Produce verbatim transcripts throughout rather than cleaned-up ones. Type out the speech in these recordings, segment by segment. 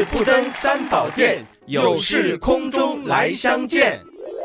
不登三宝殿，有事空中来相见。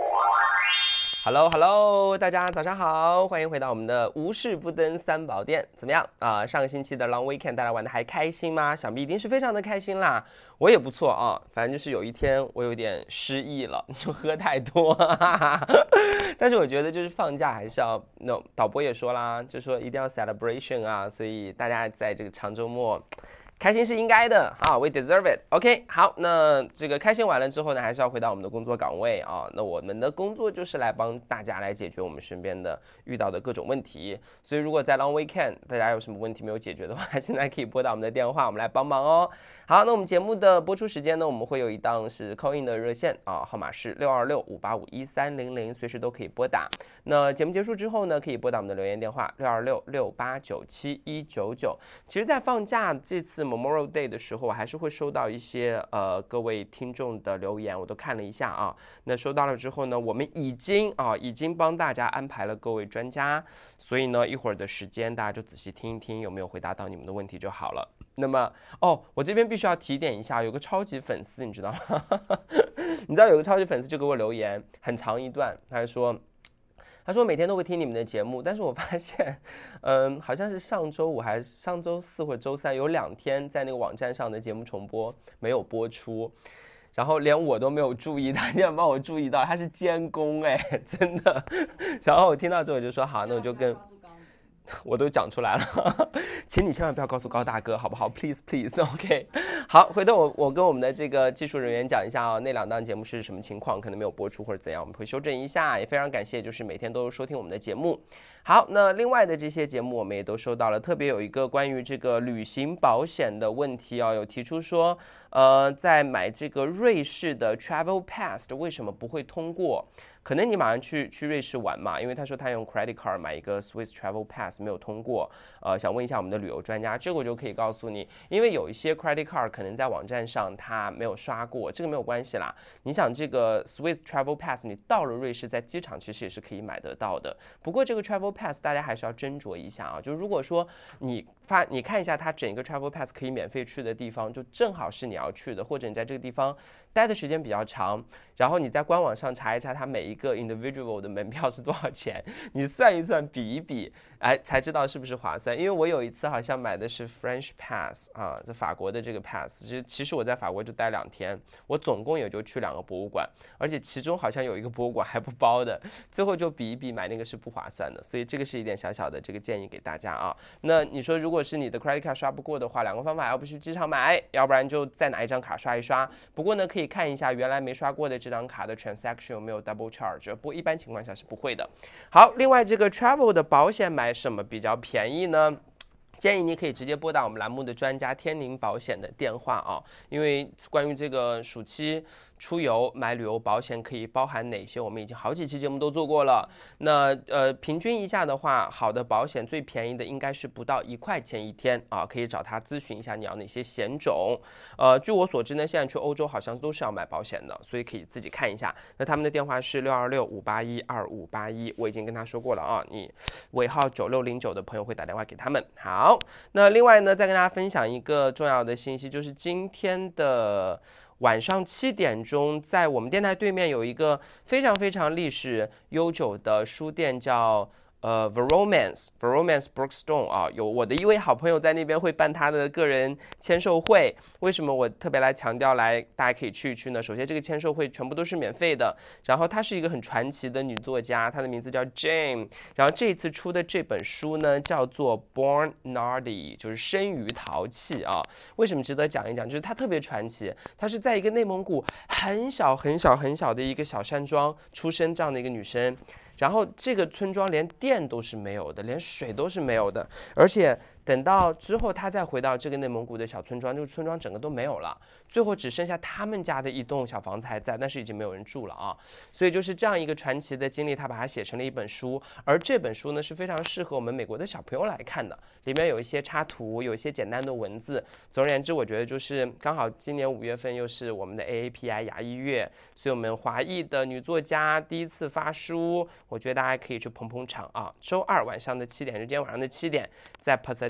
Hello Hello， 大家早上好，欢迎回到我们的无事不登三宝殿。怎么样啊、呃？上个星期的 Long Weekend 大家玩的还开心吗？想必一定是非常的开心啦。我也不错啊，反正就是有一天我有点失忆了，就喝太多。但是我觉得就是放假还是要，那、no, 导播也说啦，就说一定要 celebration 啊，所以大家在这个长周末。开心是应该的啊 ，we deserve it。OK， 好，那这个开心完了之后呢，还是要回到我们的工作岗位啊。那我们的工作就是来帮大家来解决我们身边的遇到的各种问题。所以如果在 Long Weekend 大家有什么问题没有解决的话，现在可以拨打我们的电话，我们来帮忙哦。好，那我们节目的播出时间呢，我们会有一档是 call in 的热线啊，号码是六二六五八五一三零零，随时都可以拨打。那节目结束之后呢，可以拨打我们的留言电话六二六六八九七一九九。其实，在放假这次 Memorial Day 的时候，我还是会收到一些呃各位听众的留言，我都看了一下啊。那收到了之后呢，我们已经啊已经帮大家安排了各位专家，所以呢一会儿的时间大家就仔细听一听有没有回答到你们的问题就好了。那么哦，我这边必须要提点一下，有个超级粉丝，你知道吗？你知道有个超级粉丝就给我留言，很长一段，他就说。他说每天都会听你们的节目，但是我发现，嗯，好像是上周五还是上周四或者周三有两天在那个网站上的节目重播没有播出，然后连我都没有注意，他竟然帮我注意到，他是监工哎，真的。然后我听到之后我就说好，那我就跟。我都讲出来了，请你千万不要告诉高大哥，好不好 ？Please please， OK。好，回头我我跟我们的这个技术人员讲一下啊、哦，那两档节目是什么情况，可能没有播出或者怎样，我们会修正一下。也非常感谢，就是每天都收听我们的节目。好，那另外的这些节目我们也都收到了，特别有一个关于这个旅行保险的问题啊、哦，有提出说，呃，在买这个瑞士的 Travel Pass 为什么不会通过？可能你马上去去瑞士玩嘛，因为他说他用 credit card 买一个 Swiss Travel Pass 没有通过，呃，想问一下我们的旅游专家，这个我就可以告诉你，因为有一些 credit card 可能在网站上它没有刷过，这个没有关系啦。你想这个 Swiss Travel Pass 你到了瑞士在机场其实也是可以买得到的，不过这个 Travel Pass 大家还是要斟酌一下啊，就如果说你发你看一下它整个 Travel Pass 可以免费去的地方，就正好是你要去的，或者你在这个地方待的时间比较长，然后你在官网上查一查它每一个 individual 的门票是多少钱，你算一算比一比，哎，才知道是不是划算。因为我有一次好像买的是 French Pass 啊，这法国的这个 Pass， 就其实我在法国就待两天，我总共也就去两个博物馆，而且其中好像有一个博物馆还不包的，最后就比一比买那个是不划算的，所以这个是一点小小的这个建议给大家啊。那你说如果是你的 credit card 刷不过的话，两个方法，要不去机场买，要不然就再拿一张卡刷一刷。不过呢，可以看一下原来没刷过的这张卡的 transaction 有没有 double charge， 不过一般情况下是不会的。好，另外这个 travel 的保险买什么比较便宜呢？建议你可以直接拨打我们栏目的专家天宁保险的电话啊，因为关于这个暑期出游买旅游保险可以包含哪些，我们已经好几期节目都做过了。那呃，平均一下的话，好的保险最便宜的应该是不到一块钱一天啊，可以找他咨询一下你要哪些险种。呃，据我所知呢，现在去欧洲好像都是要买保险的，所以可以自己看一下。那他们的电话是六二六五八一二五八一，我已经跟他说过了啊，你尾号九六零九的朋友会打电话给他们。好，那另外呢，再跟大家分享一个重要的信息，就是今天的晚上七点钟，在我们电台对面有一个非常非常历史悠久的书店，叫呃 Veromance Veromance Brookstone 啊，有我的一位好朋友在那边会办他的个人签售会。为什么我特别来强调来大家可以去一去呢？首先这个签售会全部都是免费的，然后她是一个很传奇的女作家，她的名字叫 Jane， 然后这一次出的这本书呢叫做 Born Nardy， 就是生于淘气啊。为什么值得讲一讲？就是她特别传奇，她是在一个内蒙古很小很小很小的一个小山庄出生这样的一个女生。然后这个村庄连电都是没有的，连水都是没有的，而且等到之后他再回到这个内蒙古的小村庄，这个村庄整个都没有了，最后只剩下他们家的一栋小房子还在，但是已经没有人住了啊。所以就是这样一个传奇的经历，他把它写成了一本书，而这本书呢是非常适合我们美国的小朋友来看的，里面有一些插图，有一些简单的文字。总而言之，我觉得就是刚好今年五月份又是我们的 A A P I 牙医月，所以我们华裔的女作家第一次发书，我觉得大家可以去捧捧场啊。周二晚上的七点，就今天晚上的七点，在 Pasadena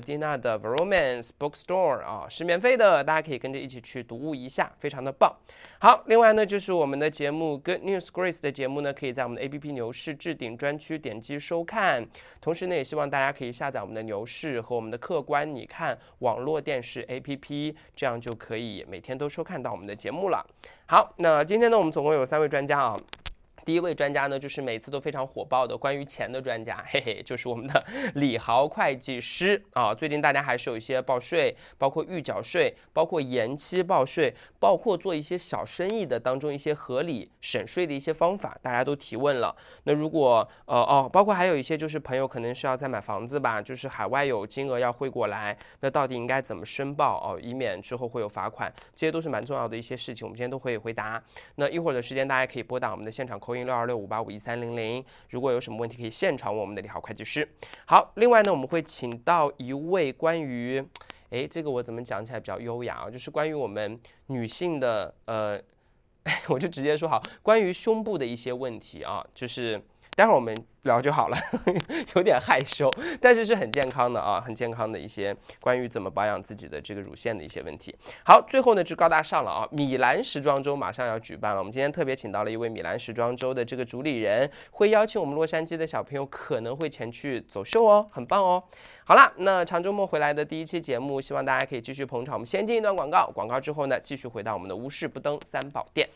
Dina 的 Romance Bookstore 啊，是免费的，大家可以跟着一起去读物一下，非常的棒。好，另外呢，就是我们的节目 Good News Grace 的节目呢，可以在我们的 A P P 牛市置顶专区点击收看。同时呢，也希望大家可以下载我们的牛市和我们的客观你看网络电视 A P P， 这样就可以每天都收看到我们的节目了。好，那今天呢，我们总共有三位专家啊。第一位专家呢，就是每次都非常火爆的关于钱的专家，嘿嘿，就是我们的李豪会计师啊。最近大家还是有一些报税，包括预缴税，包括延期报税，包括做一些小生意的当中一些合理省税的一些方法，大家都提问了。那如果呃哦，包括还有一些就是朋友可能是要在买房子吧，就是海外有金额要汇过来，那到底应该怎么申报哦，以免之后会有罚款，这些都是蛮重要的一些事情，我们今天都会回答。那一会儿的时间，大家可以拨打我们的现场口音六二六五八五一三零零，如果有什么问题可以现场问我们的李豪会计师。好，另外呢，我们会请到一位关于，哎，这个我怎么讲起来比较优雅啊？就是关于我们女性的，呃，我就直接说好，关于胸部的一些问题啊，就是待会儿我们聊就好了，有点害羞，但是是很健康的啊，很健康的一些关于怎么保养自己的这个乳腺的一些问题。好，最后呢就高大上了啊，米兰时装周马上要举办了，我们今天特别请到了一位米兰时装周的这个主理人，会邀请我们洛杉矶的小朋友可能会前去走秀哦，很棒哦。好啦，那长周末回来的第一期节目，希望大家可以继续捧场。我们先进一段广告，广告之后呢，继续回到我们的无事不登三宝殿。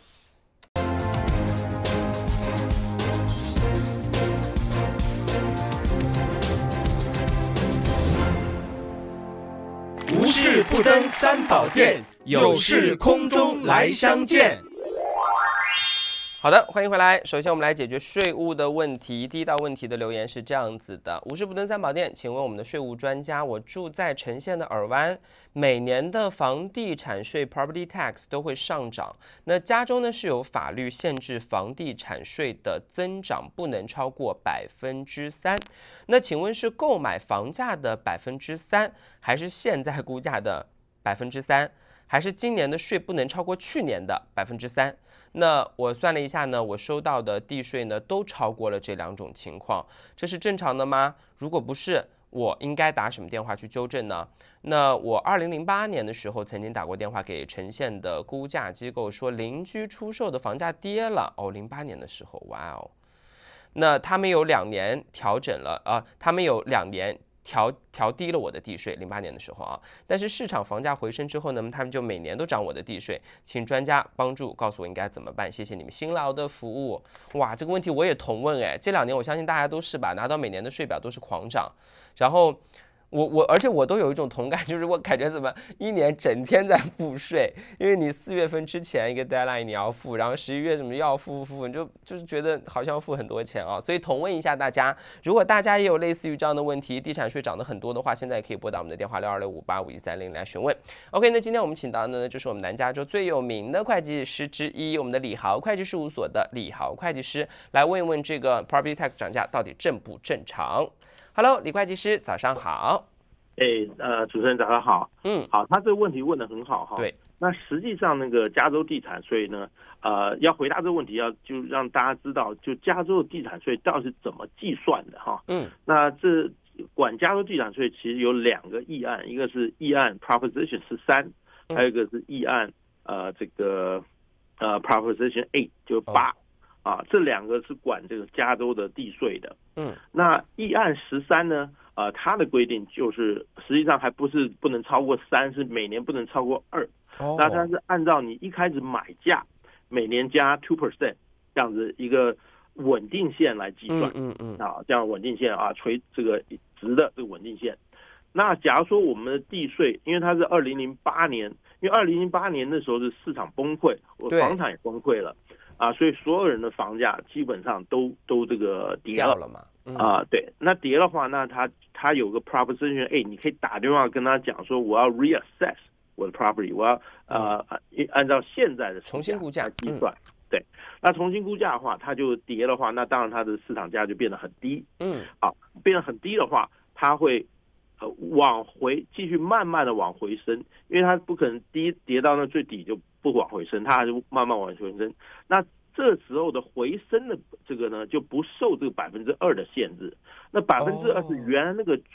无事不登三宝殿，有事空中来相见。 好的，欢迎回来。首先我们来解决税务的问题。第一道问题的留言是这样子的：无事不登三宝殿，请问我们的税务专家，我住在城县的尔湾，每年的房地产税 property tax 都会上涨。那加州呢是有法律限制房地产税的增长不能超过百分之三。那请问是购买房价的百分之三，还是现在估价的百分之三，还是今年的税不能超过去年的百分之三？那我算了一下呢，我收到的地税呢都超过了这两种情况，这是正常的吗？如果不是，我应该打什么电话去纠正呢？那我二零零八年的时候曾经打过电话给城县的估价机构，说邻居出售的房价跌了。哦，零八年的时候，哇哦，那他们有两年调整了啊、呃，他们有两年。调调低了我的地税，零八年的时候啊，但是市场房价回升之后呢，他们就每年都涨我的地税，请专家帮助告诉我应该怎么办，谢谢你们辛劳的服务。哇，这个问题我也同问哎，这两年我相信大家都是吧，拿到每年的税表都是狂涨，然后。我我而且我都有一种同感，就是我感觉怎么一年整天在付税，因为你四月份之前一个 deadline 你要付，然后十一月什么又要付付付，你就就是觉得好像付很多钱啊。所以同问一下大家，如果大家也有类似于这样的问题，地产税涨得很多的话，现在也可以拨打我们的电话六二六五八五一三零来询问。OK， 那今天我们请到的呢就是我们南加州最有名的会计师之一，我们的李豪会计事务所的李豪会计师，来问一问这个 property tax 涨价到底正不正常。Hello， 李会计师，早上好。 哎，呃，主持人早上好。 嗯， 好，他这个问题问得很好哈。 对。 那实际上那个加州地产税呢，呃，要回答这个问题，要就让大家知道，就加州的地产税到底是怎么计算的哈。 嗯。 那这管加州地产税其实有两个议案，一个是议案 Proposition 十三，还有一个是议案呃这个呃 Proposition eight 就八。哦啊，这两个是管这个加州的地税的。 嗯， 那议案十三呢？呃，它的规定就是实际上还不是不能超过三，是每年不能超过二。 哦， 那它是按照你一开始买价每年加 two percent 这样子一个稳定线来计算。 嗯嗯嗯。 啊，这样稳定线啊，垂这个直的这个稳定线。那假如说我们的地税，因为它是二零零八年，因为二零零八年那时候是市场崩溃，我房产也崩溃了。啊，所以所有人的房价基本上都都这个跌了了嘛？ 嗯、啊，对，那跌的话，那他他有个 proposition， 哎，你可以打电话跟他讲说，我要 reassess 我的 property， 我要呃、嗯、按照现在的重新估价计算、嗯，对，那重新估价的话，它就跌的话，那当然它的市场价就变得很低， 嗯， 好，变得很低的话，它会呃往回继续慢慢的往回升，因为它不可能低跌到那最底就不往回升，它还是慢慢往回升。那这时候的回升的这个呢，就不受这个百分之二的限制。那百分之二是原来那个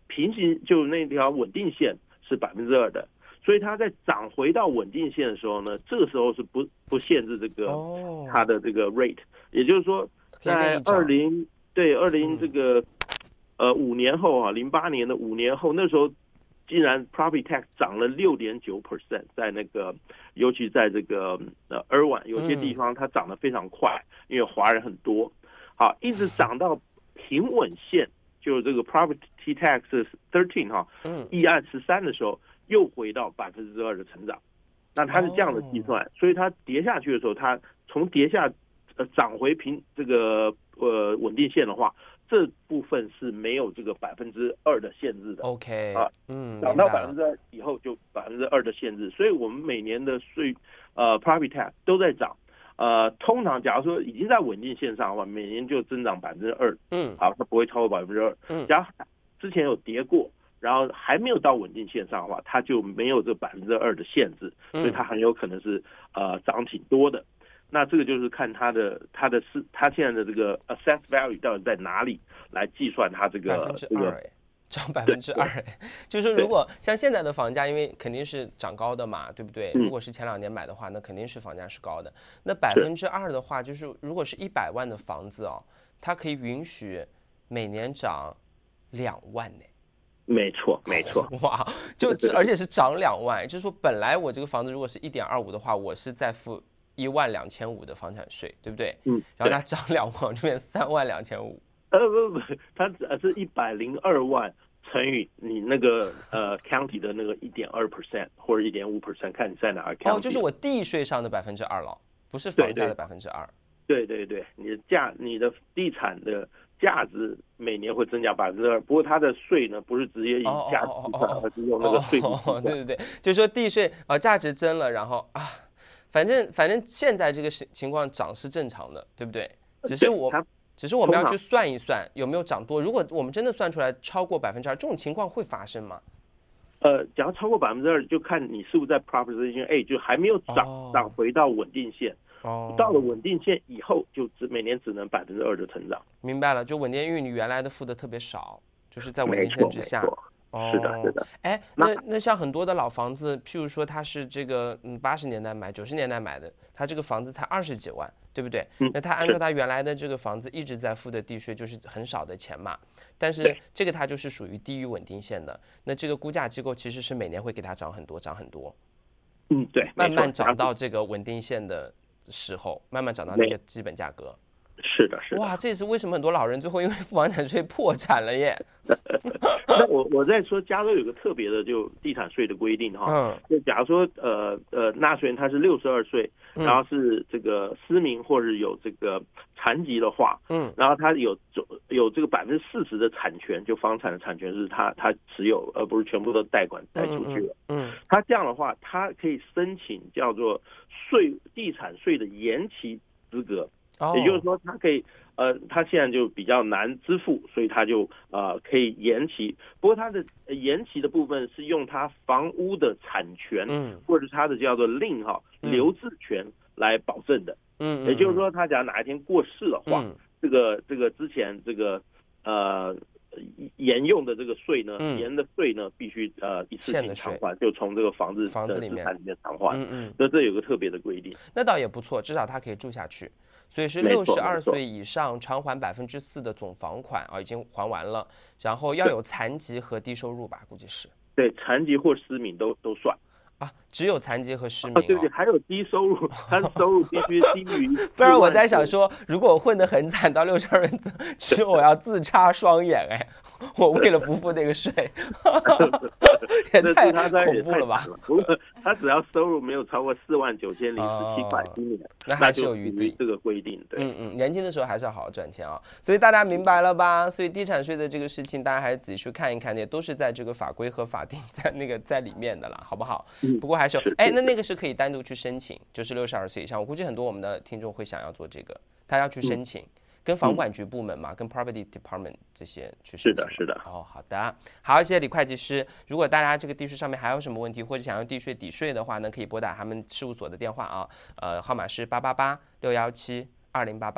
平行就那条稳定线是百分之二的，所以它在涨回到稳定线的时候呢，这个时候是不不限制这个它的这个 rate， 也就是说在二零对二零这个呃五年后啊，零八年的五年后，那时候竟然 property tax 涨了六点九 percent， 在那个尤其在这个呃尔湾有些地方它涨得非常快，因为华人很多，好，一直涨到平稳线，就是这个 property tax 十三哈，议案十三的时候，又回到百分之二的成长。那它是这样的计算，所以它跌下去的时候，它从跌下呃涨回平这个呃稳定线的话，这部分是没有这个百分之二的限制的。 OK， 啊，嗯，涨到百分之二以后就百分之二的限制，所以我们每年的税呃 property tax 都在涨。呃，通常假如说已经在稳定线上的话，每年就增长百分之二，嗯，好，它不会超过百分之二。嗯，假如之前有跌过，然后还没有到稳定线上的话，它就没有这百分之二的限制，所以它很有可能是呃涨挺多的。那这个就是看它的它的是它现在的这个 assess value 到底在哪里来计算它这个这个。 涨百分之二，就是说，如果像现在的房价，因为肯定是涨高的嘛，对不对？如果是前两年买的话，那肯定是房价是高的。那百分之二的话，就是如果是一百万的房子哦，它可以允许每年涨两万呢。 没错，没错。 哇，就而且是涨两万，就是说，本来我这个房子如果是一点二五的话，我是在付一万两千五的房产税，对不对？嗯。然后它涨两万，就变三万两千五。 呃不不，它是一百零二万乘以你那个呃 county 的那个一点二 percent 或者一点五 percent， 看你在哪儿 county。 哦，就是我地税上的百分之二了，不是房价的百分之二。 对对对，你的价你的地产的价值每年会增加百分之二，不过它的税呢不是直接以价值计算，而是用那个税率计算。 对对对，就是说地税啊、呃、价值增了，然后啊，反正反正现在这个情况涨是正常的，对不对？只是我。只是我们要去算一算有没有涨多。如果我们真的算出来超过百分之二，这种情况会发生吗？ 呃，假如超过百分之二，就看你是不是在 proposition A， 就还没有涨、哦、涨回到稳定线。哦，到了稳定线以后，就只每年只能百分之二的成长。 明白了，就稳定，因为你原来的付的特别少，就是在稳定线之下。 哦，是的，是的。 哎，那那像很多的老房子，譬如说它是这个嗯八十年代买、九十年代买的，它这个房子才二十几万，对不对？嗯、那它按照它原来的这个房子一直在付的地税，就是很少的钱嘛。但是这个它就是属于低于稳定线的，那这个估价机构其实是每年会给它涨很多，涨很多。 嗯，对， 慢慢涨到这个稳定线的时候，慢慢涨到那个基本价格。 是的，是的。 哇，这也是为什么很多老人最后因为付房产税破产了耶。 那我我在说加州有个特别的就地产税的规定哈，嗯，就假如说呃呃纳税人他是六十二岁，然后是这个失明或者有这个残疾的话，嗯，然后他有有这个百分之四十的产权，就房产的产权是他他持有，而不是全部都贷款贷出去了，嗯，他这样的话，他可以申请叫做税地产税的延期资格。也就是说，他可以，呃，他现在就比较难支付，所以他就呃可以延期。不过他的延期的部分是用他房屋的产权，嗯，或者是他的叫做lien哈留置权来保证的，嗯，也就是说，他假如哪一天过世的话，嗯、这个这个之前这个呃沿用的这个税呢，嗯、沿的税呢必须呃一次性偿还，就从这个房子房子里面里面偿还，嗯嗯，所以这有个特别的规定。 那倒也不错，至少他可以住下去。所以是六十二岁以上偿还百分之四的总房款啊，已经还完了。然后要有残疾和低收入吧，估计是。 对，残疾或失明都都算。 啊，只有残疾和失明、哦啊、对对，还有低收入，他的收入必须低于。 不然我在想说，如果我混得很惨，到六十二岁，我要自插双眼，哎，我为了不付那个税，也太恐怖了吧？ 不过他只要收入没有超过四万九千零十七块一年， 那还是有余地。 这个规定，对， 嗯嗯，年轻的时候还是要好好赚钱啊。所以大家明白了吧？所以地产税的这个事情，大家还是仔细去看一看，也都是在这个法规和法定在那个在里面的啦，好不好？不过还是有，哎，那那个是可以单独去申请，就是六十二岁以上。我估计很多我们的听众会想要做这个，他要去申请，跟房管局部门嘛，跟 property department 这些去申请。 是的，是的。 哦，好的，好，谢谢李会计师。如果大家这个地税上面还有什么问题，或者想要地税抵税的话呢，可以拨打他们事务所的电话啊，呃，号码是八八八六幺七二零八八。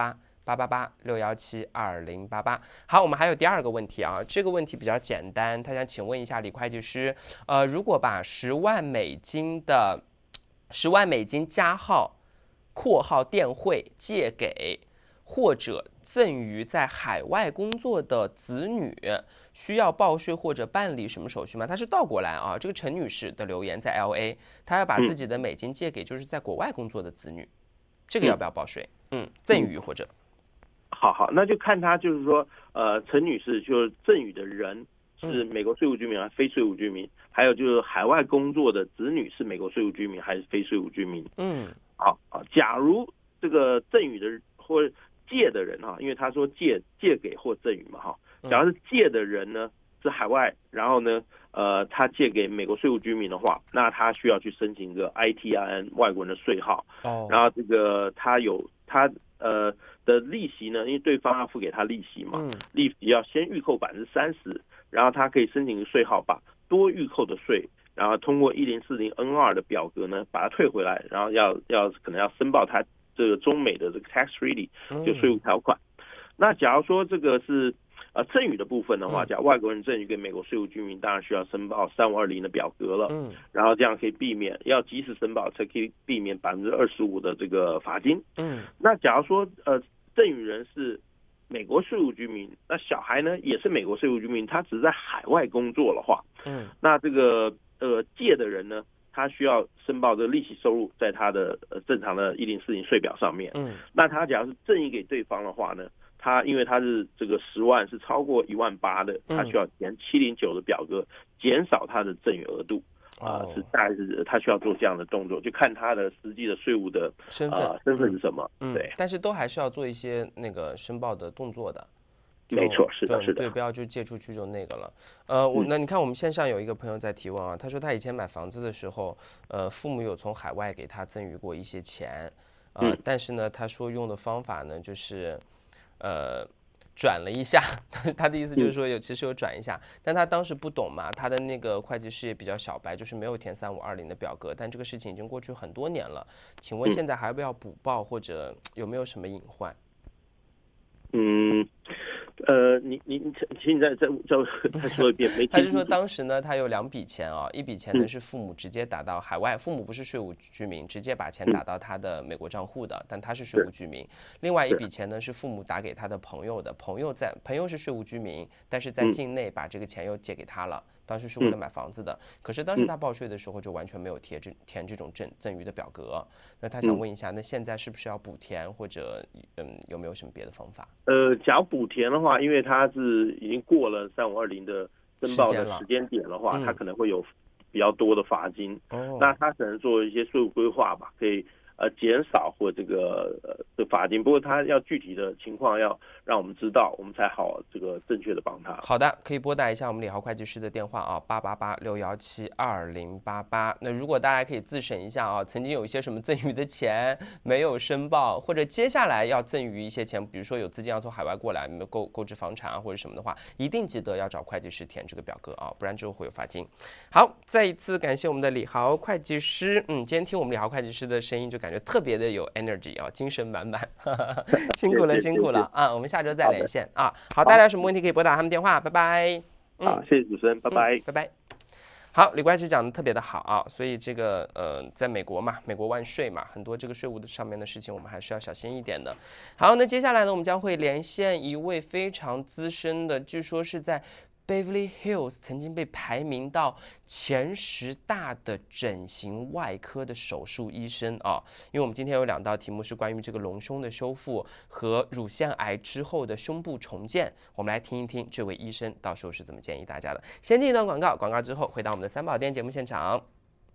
八八八六幺七二零八八。好，我们还有第二个问题啊，这个问题比较简单，他想请问一下李会计师，呃，如果把十万美金的十万美金加号（括号电汇）借给或者赠予在海外工作的子女，需要报税或者办理什么手续吗？他是倒过来啊，这个陈女士的留言在 L A， 她要把自己的美金借给就是在国外工作的子女，这个要不要报税？嗯，赠予或者。 好好，那就看他就是说，呃，陈女士就是赠与的人是美国税务居民还是非税务居民，还有就是海外工作的子女是美国税务居民还是非税务居民。 嗯， 好啊，假如这个赠与的或借的人哈，因为他说借借给或赠与嘛哈，假如是借的人呢是海外，然后呢，呃，他借给美国税务居民的话，那他需要去申请一个 I T I N 外国人的税号， 哦， 然后这个他有他呃的利息呢，因为对方要付给他利息嘛， 嗯， 利息要先预扣百分之三十，然后他可以申请一个税号，把多预扣的税，然后通过一零四零 N 二 的表格呢，把它退回来，然后要要可能要申报他这个中美的这个 tax treaty 就税务条款。嗯、那假如说这个是呃赠与的部分的话，假如外国人赠与给美国税务居民，当然需要申报三五二零的表格了， 嗯，然后这样可以避免要及时申报，才可以避免百分之二十五的这个罚金， 嗯。 那假如说呃赠与人是美国税务居民，那小孩呢也是美国税务居民，他只是在海外工作的话， 嗯， 那这个呃借的人呢，他需要申报这个利息收入在他的呃正常的一零四零税表上面， 嗯， 那他假如是赠与给对方的话呢，他因为他是这个十万是超过一万八的，他需要填七零九的表格，减少他的赠与额度。啊、呃，是大概是他需要做这样的动作，就看他的实际的税务的身份、 呃、身份是什么， 嗯， 对， 但是都还是要做一些那个申报的动作的， 没错，是的，是的， 对，不要就借出去就那个了。呃，我那你看我们线上有一个朋友在提问啊，他说他以前买房子的时候，呃，父母有从海外给他赠予过一些钱，呃，嗯、但是呢，他说用的方法呢就是，呃。转了一下，他的意思就是说有其实有转一下，但他当时不懂嘛，他的那个会计师也比较小白，就是没有填三五二零的表格，但这个事情已经过去很多年了，请问现在还要不要补报，或者有没有什么隐患？ 嗯。呃，你你你，请你再再再再说一遍，没听清楚。 他是说当时呢，他有两笔钱啊，一笔钱呢是父母直接打到海外，父母不是税务居民，直接把钱打到他的美国账户的，但他是税务居民。另外一笔钱呢是父母打给他的朋友的，朋友在朋友是税务居民，但是在境内把这个钱又借给他了。当时是为了买房子的，可是当时他报税的时候就完全没有填这填这种赠赠与的表格。那他想问一下，那现在是不是要补填，或者嗯有没有什么别的方法？ 呃，假如补填的话，因为他是已经过了三五二零的申报的时间点的话，他可能会有比较多的罚金。哦，那他可能做一些税务规划吧，可以呃减少或这个呃的罚金。不过他要具体的情况要让我们知道，我们才好这个正确的帮他。 好的，可以拨打一下我们李豪会计师的电话啊，八八八六幺七二零八八。那如果大家可以自审一下啊，曾经有一些什么赠与的钱没有申报，或者接下来要赠与一些钱，比如说有资金要从海外过来，购购置房产啊或者什么的话，一定记得要找会计师填这个表格啊，不然之后会有罚金。好，再一次感谢我们的李豪会计师。嗯，今天听我们李豪会计师的声音就感觉特别的有 energy 啊，精神满满，辛苦了辛苦了啊！我们下周再连线啊。好，大家有什么问题可以拨打他们电话，拜拜。 嗯、好，谢谢主持人，拜拜、嗯， 拜拜。好，李会计讲的特别的好啊，所以这个呃，在美国嘛，美国万税嘛，很多这个税务的上面的事情，我们还是要小心一点的。好，那接下来呢，我们将会连线一位非常资深的，据说是在Beverly Hills 曾经被排名到前十大的整形外科的手术医生啊，因为我们今天有两道题目是关于这个隆胸的修复和乳腺癌之后的胸部重建，我们来听一听这位医生到时候是怎么建议大家的。先进一段广告，广告之后回到我们的三宝店节目现场。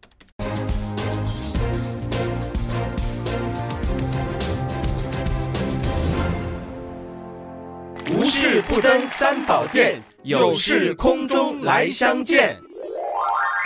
无事不登三宝殿，有事空中来相见。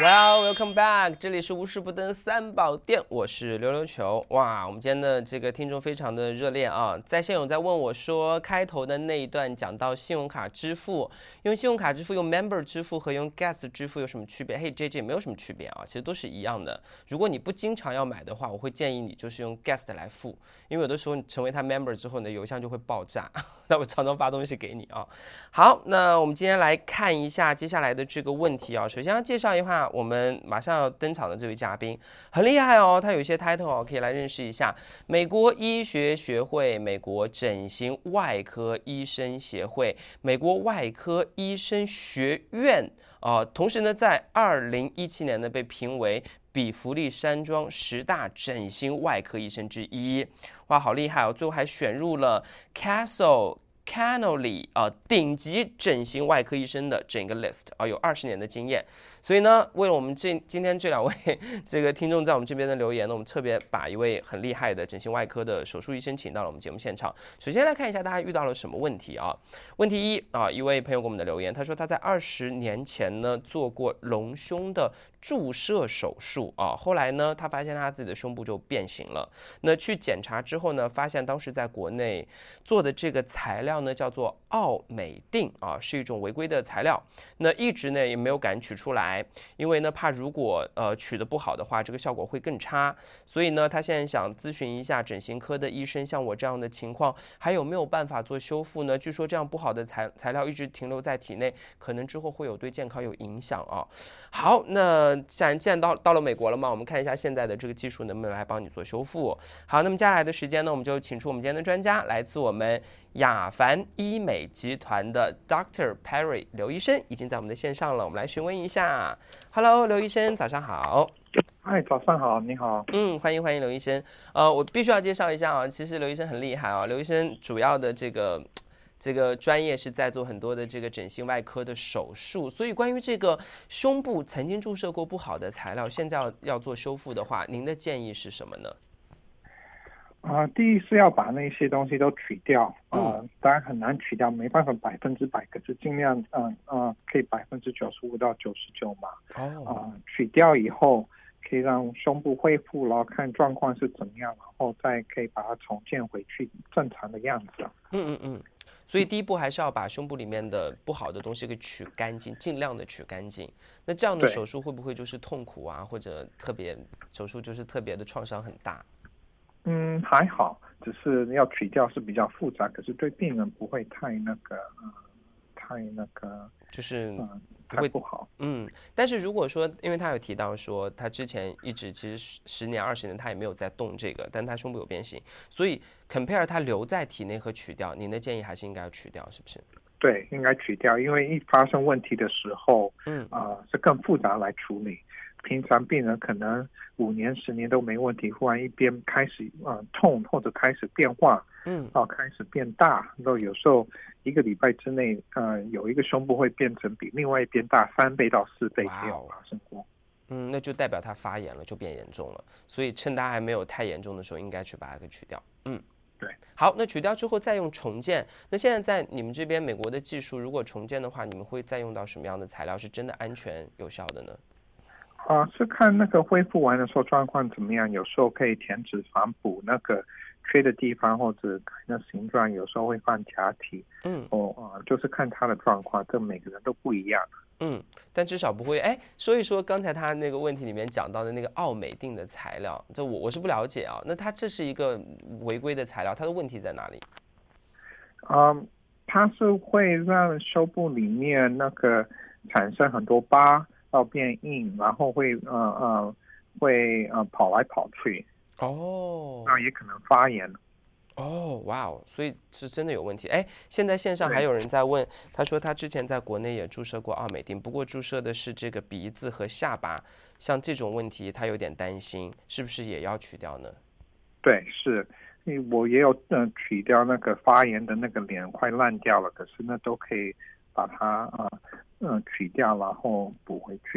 Well, welcome back！ 这里是无事不登三宝殿，我是溜溜球。哇，我们今天的这个听众非常的热烈啊！在线有在问我说，开头的那一段讲到信用卡支付，用信用卡支付、用 Member 支付和用 Guest 支付有什么区别？嘿 ，J J 没有什么区别啊，其实都是一样的。如果你不经常要买的话，我会建议你就是用 Guest 来付，因为有的时候你成为他 Member 之后，你的邮箱就会爆炸，他会常常发东西给你啊。好，那我们今天来看一下接下来的这个问题啊。首先要介绍一下我们马上要登场的这位嘉宾，很厉害哦，他有一些 title 哦，可以来认识一下。美国医学学会、美国整形外科医生协会、美国外科医生学院啊、呃，同时呢，在二零一七年呢被评为比弗利山庄十大整形外科医生之一。哇，好厉害哦！最后还选入了 Castle Cannoli 啊、呃，顶级整形外科医生的整个 list 啊、呃，有二十年的经验。所以呢，为了我们这今天这两位这个听众在我们这边的留言呢，我们特别把一位很厉害的整形外科的手术医生请到了我们节目现场。首先来看一下大家遇到了什么问题啊？问题一啊，一位朋友给我们的留言，他说他在二十年前呢做过隆胸的注射手术啊，后来呢他发现他自己的胸部就变形了。那去检查之后呢，发现当时在国内做的这个材料呢叫做奥美定啊，是一种违规的材料。那一直呢也没有敢取出来。因为呢，怕如果呃取得不好的话，这个效果会更差，所以呢，他现在想咨询一下整形科的医生，像我这样的情况，还有没有办法做修复呢？据说这样不好的材材料一直停留在体内，可能之后会有对健康有影响啊。好，那既然既然到到了美国了嘛，我们看一下现在的这个技术能不能来帮你做修复。好，那么接下来的时间呢，我们就请出我们今天的专家，来自我们雅凡医美集团的 Doctor Perry 刘医生，已经在我们的线上了，我们来询问一下。Hello， 刘医生，早上好。 嗨，早上好，你好。 嗯，欢迎欢迎刘医生。呃，我必须要介绍一下啊，其实刘医生很厉害啊。刘医生主要的这个这个专业是在做很多的这个整形外科的手术，所以关于这个胸部曾经注射过不好的材料，现在要要做修复的话，您的建议是什么呢？ 啊、呃，第一是要把那些东西都取掉啊、呃嗯，当然很难取掉，没办法百分之百，可是尽量嗯嗯、呃呃、可以百分之九十五到九十九嘛。哦。啊、呃，取掉以后可以让胸部恢复，然后看状况是怎么样，然后再可以把它重建回去正常的样子。 嗯嗯嗯。所以第一步还是要把胸部里面的不好的东西给取干净，尽量的取干净。那这样的手术会不会就是痛苦啊，或者特别手术就是特别的创伤很大？ 嗯，还好，只是要取掉是比较复杂，可是对病人不会太那个，呃、太那个， 就是不会、呃、不好。 嗯，但是如果说，因为他有提到说，他之前一直其实十年、二十年他也没有在动这个，但他胸部有变形，所以 compare 他留在体内和取掉，您的建议还是应该要取掉，是不是？ 对，应该取掉，因为一发生问题的时候， 嗯啊、呃，是更复杂来处理。平常病人可能五年、十年都没问题，忽然一边开始呃痛或者开始变化， 嗯， 啊开始变大，然后有时候一个礼拜之内，呃有一个胸部会变成比另外一边大三倍到四倍，也有发生过。 嗯，那就代表它发炎了，就变严重了。所以趁它还没有太严重的时候，应该去把它给取掉。嗯， 对。 好，那取掉之后再用重建。那现在在你们这边美国的技术，如果重建的话，你们会再用到什么样的材料是真的安全有效的呢？ 啊、呃，是看那个恢复完的时候状况怎么样，有时候可以填脂肪补那个缺的地方，或者改那形状，有时候会放假体。 嗯， 哦啊、呃，就是看他的状况，这每个人都不一样。 嗯，但至少不会哎。说一说刚才他那个问题里面讲到的那个奥美定的材料，这我我是不了解啊。那它这是一个违规的材料，它的问题在哪里？ 嗯，它是会让胸部里面那个产生很多疤。到变硬，然后会呃呃会呃跑来跑去哦， 那也可能发炎哦，哇哦，所以是真的有问题。哎，现在线上还有人在问，他说他之前在国内也注射过奥美定，不过注射的是这个鼻子和下巴，像这种问题他有点担心，是不是也要取掉呢？ 对，是，我也有呃取掉那个发炎的那个脸快烂掉了，可是那都可以把它啊。呃嗯，取掉然后补回去。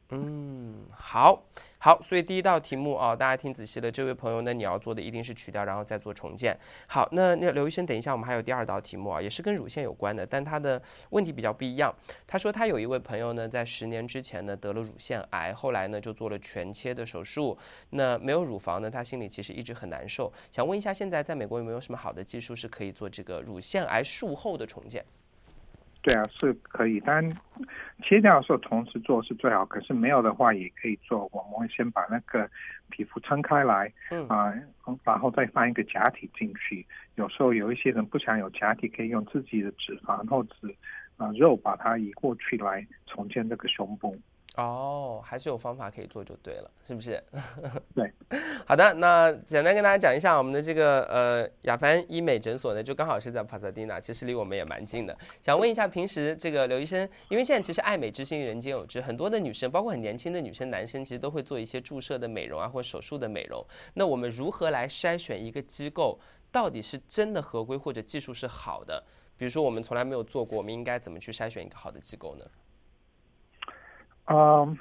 嗯，好，好，所以第一道题目啊，大家听仔细了，这位朋友呢，你要做的一定是取掉，然后再做重建。好，那那刘医生，等一下我们还有第二道题目啊，也是跟乳腺有关的，但他的问题比较不一样。他说他有一位朋友呢，在十年之前呢得了乳腺癌，后来呢就做了全切的手术，那没有乳房呢，他心里其实一直很难受。想问一下，现在在美国有没有什么好的技术是可以做这个乳腺癌术后的重建？ 对啊，是可以，但切掉的时候同时做是最好。可是没有的话也可以做，我们会先把那个皮肤撑开来，嗯啊、呃，然后再放一个假体进去。有时候有一些人不想有假体，可以用自己的脂肪或者啊、呃、肉把它移过去来重建这个胸部。 哦，还是有方法可以做就对了，是不是？ 对， 好的，那简单跟大家讲一下我们的这个呃雅凡医美诊所呢，就刚好是在帕萨迪纳，其实离我们也蛮近的。想问一下，平时这个刘医生，因为现在其实爱美之心人皆有之，很多的女生，包括很年轻的女生、男生，其实都会做一些注射的美容啊，或手术的美容。那我们如何来筛选一个机构到底是真的合规或者技术是好的？比如说我们从来没有做过，我们应该怎么去筛选一个好的机构呢？ 嗯，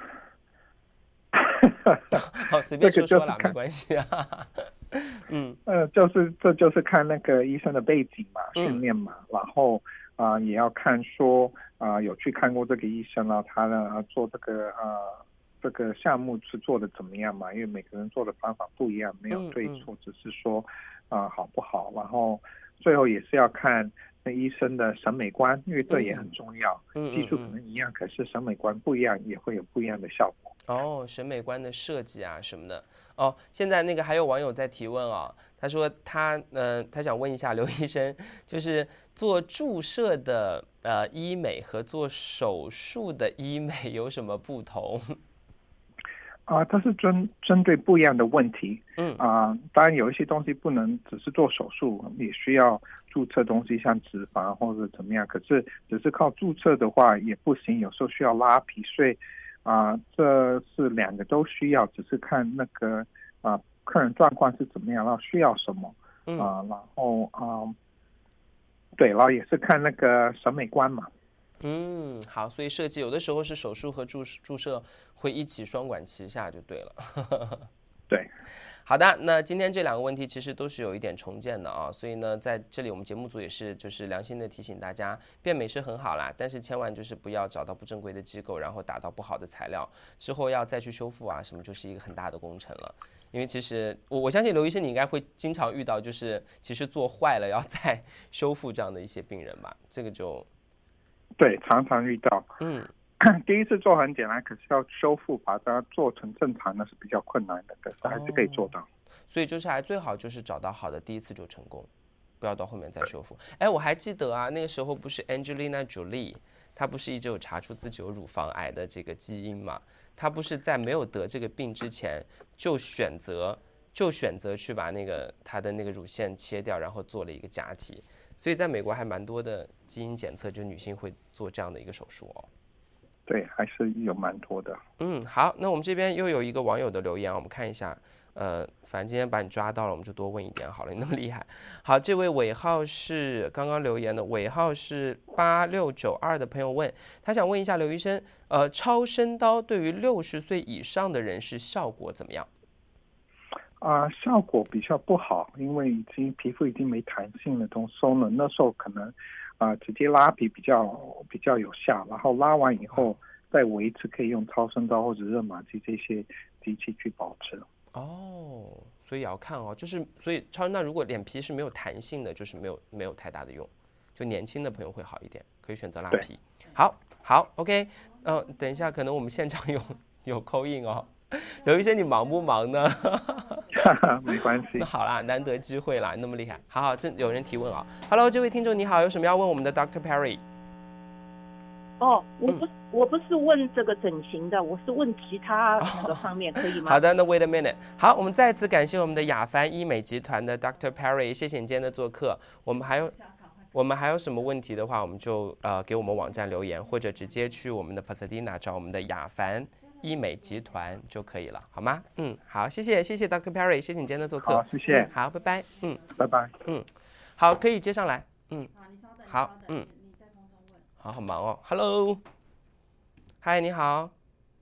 好，随便说说啦，没关系啊。嗯， 呃，就是这就是看那个医生的背景嘛，训练嘛，嗯、然后啊、呃、也要看说啊、呃、有去看过这个医生啊，他呢做这个呃这个项目是做的怎么样嘛？因为每个人做的方法不一样，没有对错，嗯嗯、只是说啊、呃、好不好，然后最后也是要看那医生的审美观，因为这也很重要。嗯、技术可能一样，可是审美观不一样，也会有不一样的效果。 哦，审美观的设计啊什么的。哦，现在那个还有网友在提问啊，他说他呃他想问一下刘医生，就是做注射的呃医美和做手术的医美有什么不同？ 啊、呃，它是针针对不一样的问题。嗯啊、呃，当然有一些东西不能只是做手术，也需要注射东西，像脂肪或者怎么样。可是只是靠注射的话也不行，有时候需要拉皮，所以啊、呃，这是两个都需要，只是看那个啊、呃、客人状况是怎么样，然后需要什么啊、嗯呃，然后啊、呃，对，然后也是看那个审美观嘛。 嗯，好，所以设计有的时候是手术和注注射会一起双管齐下就对了。 对， 好的，那今天这两个问题其实都是有一点重建的啊，所以呢，在这里我们节目组也是就是良心的提醒大家，变美是很好啦，但是千万就是不要找到不正规的机构，然后打到不好的材料，之后要再去修复啊什么，就是一个很大的工程了。因为其实我我相信刘医生你应该会经常遇到，就是其实做坏了要再修复这样的一些病人吧，这个就。 对，常常遇到。 嗯， 第一次做很简单，可是要修复把它做成正常的是比较困难的，可是还是可以做到。哦、 所以就是还最好就是找到好的，第一次就成功，不要到后面再修复。哎，我还记得啊，那个时候不是 Angelina Jolie， 她不是一直有查出自己有乳房癌的这个基因嘛？她不是在没有得这个病之前就选择就选择去把那个她的那个乳腺切掉，然后做了一个假体。所以在美国还蛮多的基因检测，就女性会做这样的一个手术哦。 对，还是有蛮多的。 嗯，好，那我们这边又有一个网友的留言，我们看一下。呃，反正今天把你抓到了，我们就多问一点好了，你那么厉害。好，这位尾号是刚刚留言的，尾号是八六九二的朋友问，他想问一下刘医生，呃，超声刀对于六十岁以上的人士效果怎么样？ 啊、呃，效果比较不好，因为已经皮肤已经没弹性了，都松了。那时候可能啊、呃、直接拉皮比较比较有效，然后拉完以后再维持，可以用超声刀或者热玛吉这些机器去保持。 哦，所以也要看哦，就是所以超声刀如果脸皮是没有弹性的，就是没有没有太大的用，就年轻的朋友会好一点，可以选择拉皮。好，好 ，OK， 嗯、呃，等一下可能我们现场有有call in哦。刘医生，你忙不忙呢？ 没关系。 那好啦，难得机会啦，那么厉害。好好，这有人提问啊。Hello， 这位听众你好，有什么要问我们的 doctor Perry？ 哦，我不、嗯、我不是问这个整形的，我是问其他的方面，可以吗？ 好的，那 wait a minute。好，我们再次感谢我们的雅凡医美集团的 doctor Perry， 谢谢你今天的做客。我们还有。我们还有什么问题的话，我们就呃给我们网站留言，或者直接去我们的 Pasadena 找我们的雅凡医美集团就可以了，好吗？嗯，好，谢谢，谢谢 doctor Perry， 谢谢你今天的做客， 好，谢谢， 嗯、好，拜拜，嗯， 拜拜， 嗯，好，可以接上来，嗯，好，嗯，好，好忙哦 ，Hello， 嗨，你好，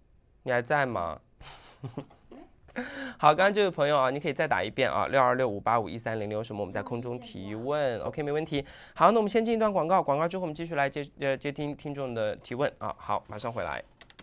你还在吗？好，刚刚这位朋友啊，你可以再打一遍啊，六二六五八五一三零六，什么我们在空中提问 ，OK， 没问题。好，那我们先进一段广告，广告之后我们继续来接呃接听听众的提问啊。好，马上回来。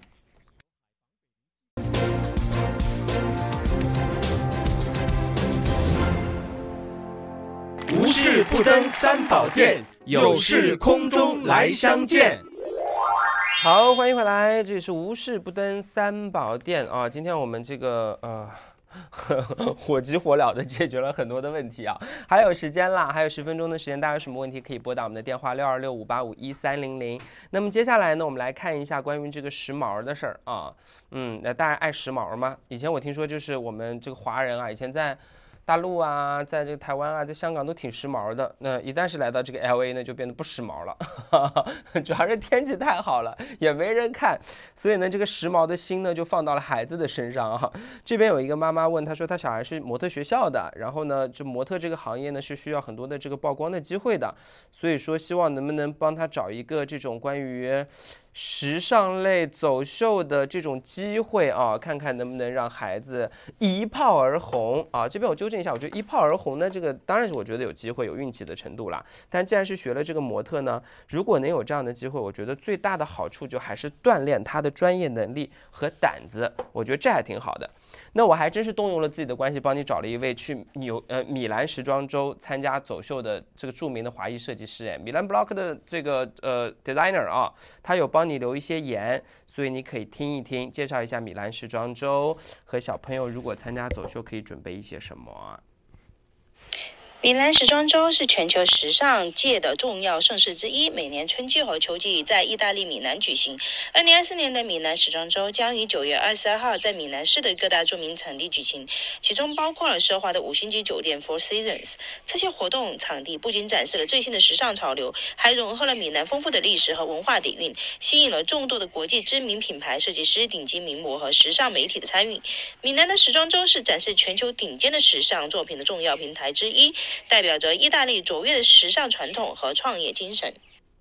无事不登三宝殿，有事空中来相见。 好，欢迎回来，这里是无事不登三宝殿啊。今天我们这个呃火急火燎的解决了很多的问题啊，还有时间啦，还有十分钟的时间，大家有什么问题可以拨打我们的电话六二六五八五一三零零。那么接下来呢，我们来看一下关于这个时髦的事儿啊。嗯，那大家爱时髦吗？以前我听说就是我们这个华人啊，以前在大陆啊，在这个台湾啊，在香港都挺时髦的。那一旦是来到这个 L A 呢，就变得不时髦了，主要是天气太好了，也没人看，所以呢，这个时髦的心呢就放到了孩子的身上啊。这边有一个妈妈问，她说她小孩是模特学校的，然后呢，这模特这个行业呢是需要很多的这个曝光的机会的，所以说希望能不能帮她找一个这种关于时尚类走秀的这种机会啊，看看能不能让孩子一炮而红啊。这边我纠正一下，我觉得一炮而红呢，这个当然是我觉得有机会有运气的程度啦。但既然是学了这个模特呢，如果能有这样的机会，我觉得最大的好处就还是锻炼他的专业能力和胆子，我觉得这还挺好的。那我还真是动用了自己的关系，帮你找了一位去纽呃米兰时装周参加走秀的这个著名的华裔设计师，哎，米兰 Block 的这个呃 designer 啊，他有帮你留一些言，所以你可以听一听，介绍一下米兰时装周和小朋友如果参加走秀可以准备一些什么啊。 米兰时装周是全球时尚界的重要盛事之一，每年春季和秋季在意大利米兰举行。二零二四年的米兰时装周将于九月二十二号在米兰市的各大著名场地举行，其中包括了奢华的五星级酒店 Four Seasons。这些活动场地不仅展示了最新的时尚潮流，还融合了米兰丰富的历史和文化底蕴，吸引了众多的国际知名品牌设计师、顶级名模和时尚媒体的参与。米兰的时装周是展示全球顶尖的时尚作品的重要平台之一，代表着意大利卓越的时尚传统和创业精神。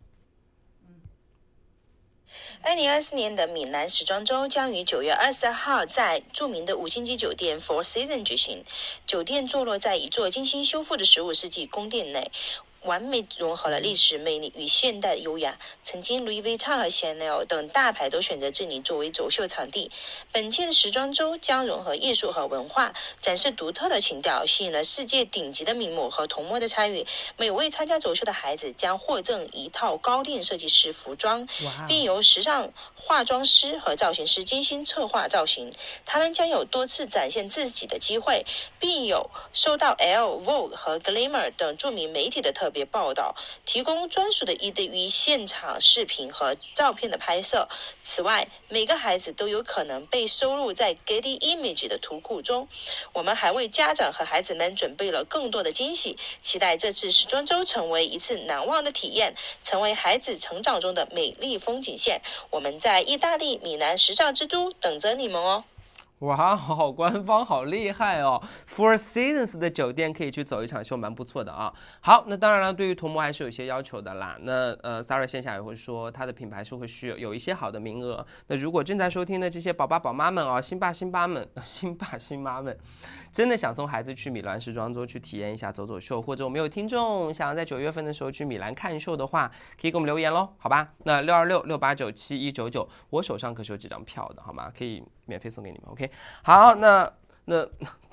二零二四年的米兰时装周将于九月二十二号在著名的五星级酒店 Four Seasons 举行。酒店坐落在一座精心修复的十五世纪宫殿内，完美融合了历史魅力与现代优雅。曾经 Louis Vuitton 和 Chanel 等大牌都选择这里作为走秀场地。本届的时装周将融合艺术和文化，展示独特的情调，吸引了世界顶级的名模和童模的参与。每位参加走秀的孩子将获赠一套高定设计师服装，并由时尚化妆师和造型师精心策划造型。他们将有多次展现自己的机会，并有受到 Elle、Vogue 和 Glamour 等著名媒体的特别报道，提供专属的一对一现场视频和照片的拍摄。此外，每个孩子都有可能被收录在 Getty Image 的图库中。我们还为家长和孩子们准备了更多的惊喜，期待这次时装周成为一次难忘的体验，成为孩子成长中的美丽风景线。我们在意大利米兰时尚之都等着你们哦。 哇，好官方，好厉害哦 ！Four Seasons 的酒店可以去走一场秀，蛮不错的啊。好，那当然了，对于童模还是有些要求的啦。那呃 ，Sarah 线下也会说，他的品牌是会需要有一些好的名额。那如果正在收听的这些宝爸宝妈们啊，新爸新妈们，新爸新妈们，真的想送孩子去米兰时装周去体验一下走走秀，或者我们有听众想要在九月份的时候去米兰看秀的话，可以给我们留言喽，好吧？那六二六六八九七一九九，我手上可是有几张票的，好吗？可以免费送给你们 ，OK？ 好，那那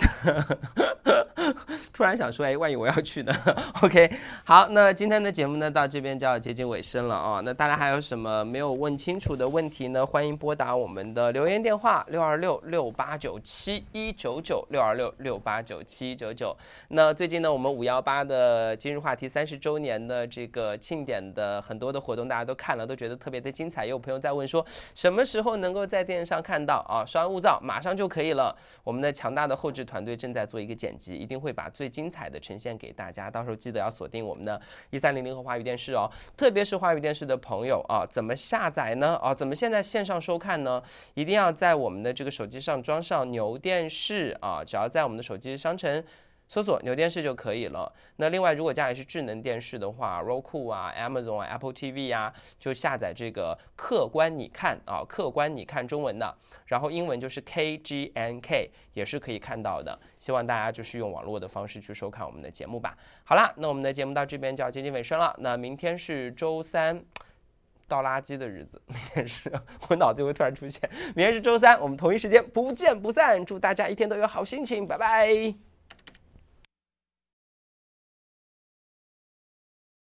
突然想说，哎，万一我要去呢？OK， 好，那今天的节目呢，到这边就要接近尾声了啊。那大家还有什么没有问清楚的问题呢？欢迎拨打我们的留言电话六二六六八九七一九九六二六六八九七一九九。那最近呢，我们五幺八的今日话题三十周年的这个庆典的很多的活动，大家都看了，都觉得特别的精彩。也有朋友在问说，什么时候能够在电视上看到啊？稍安勿躁，马上就可以了。我们的强大的后制团队正在做一个剪辑，一定会把最精彩的呈现给大家。到时候记得要锁定我们的一三零零和华语电视哦。特别是华语电视的朋友啊，怎么下载呢？啊，怎么现在线上收看呢？一定要在我们的这个手机上装上牛电视啊，只要在我们的手机商城搜索牛电视就可以了。那另外，如果家里是智能电视的话 ，Roku 啊、Amazon 啊、Apple T V 啊，就下载这个客观你看啊，客观你看中文的，然后英文就是 K G N K， 也是可以看到的。希望大家就是用网络的方式去收看我们的节目吧。好啦，那我们的节目到这边就要接近尾声了。那明天是周三。倒垃圾的日子，明天是我脑子会突然出现，明天是周三，我们同一时间不见不散。祝大家一天都有好心情，拜拜。